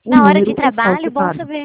o Na hora de número, o trabalho, salto bom para. saber.